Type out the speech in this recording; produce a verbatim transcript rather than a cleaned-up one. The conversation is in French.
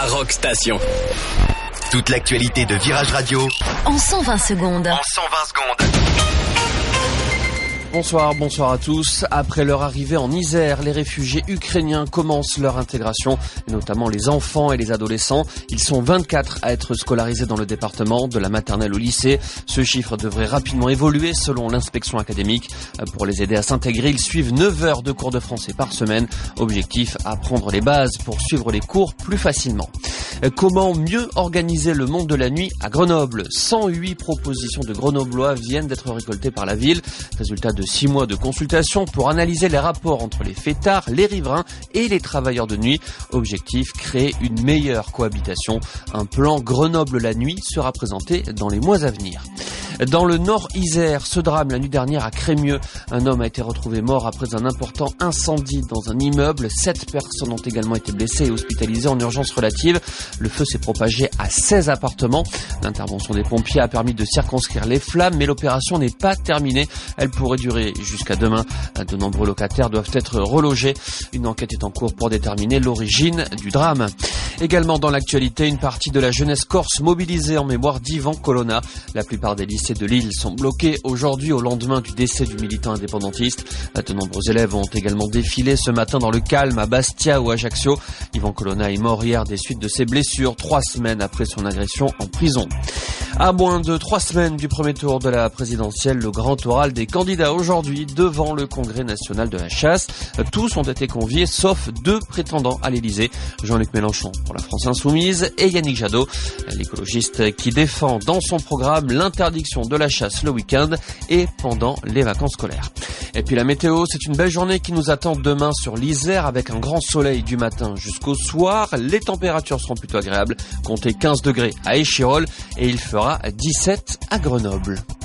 la Rock Station. Toute l'actualité de Virage Radio en cent vingt secondes. En cent vingt secondes. Bonsoir, bonsoir à tous. Après leur arrivée en Isère, les réfugiés ukrainiens commencent leur intégration, notamment les enfants et les adolescents. Ils sont vingt-quatre à être scolarisés dans le département, de la maternelle au lycée. Ce chiffre devrait rapidement évoluer selon l'inspection académique. Pour les aider à s'intégrer, ils suivent neuf heures de cours de français par semaine. Objectif, apprendre les bases pour suivre les cours plus facilement. Comment mieux organiser le monde de la nuit à Grenoble? cent huit propositions de Grenoblois viennent d'être récoltées par la ville. Résultat de six mois de consultation pour analyser les rapports entre les fêtards, les riverains et les travailleurs de nuit. Objectif, créer une meilleure cohabitation. Un plan Grenoble la nuit sera présenté dans les mois à venir. Dans le Nord-Isère, ce drame la nuit dernière à Crémieux. Un homme a été retrouvé mort après un important incendie dans un immeuble. Sept personnes ont également été blessées et hospitalisées en urgence relative. Le feu s'est propagé à seize appartements. L'intervention des pompiers a permis de circonscrire les flammes, mais l'opération n'est pas terminée. Elle pourrait durer jusqu'à demain. De nombreux locataires doivent être relogés. Une enquête est en cours pour déterminer l'origine du drame. Également dans l'actualité, une partie de la jeunesse corse mobilisée en mémoire d'Ivan Colonna. La plupart des lycées de l'île sont bloqués aujourd'hui au lendemain du décès du militant indépendantiste. De nombreux élèves ont également défilé ce matin dans le calme à Bastia ou Ajaccio. Ivan Colonna est mort hier des suites de ses blessures, trois semaines après son agression en prison. À moins de trois semaines du premier tour de la présidentielle, le grand oral des candidats aujourd'hui devant le Congrès national de la chasse. Tous ont été conviés, sauf deux prétendants à l'Élysée. Jean-Luc Mélenchon pour la France Insoumise et Yannick Jadot, l'écologiste qui défend dans son programme l'interdiction de la chasse le week-end et pendant les vacances scolaires. Et puis la météo, c'est une belle journée qui nous attend demain sur l'Isère avec un grand soleil du matin jusqu'au soir. Les températures seront plutôt agréables. Comptez quinze degrés à Échirolles et il fera dix-sept à Grenoble.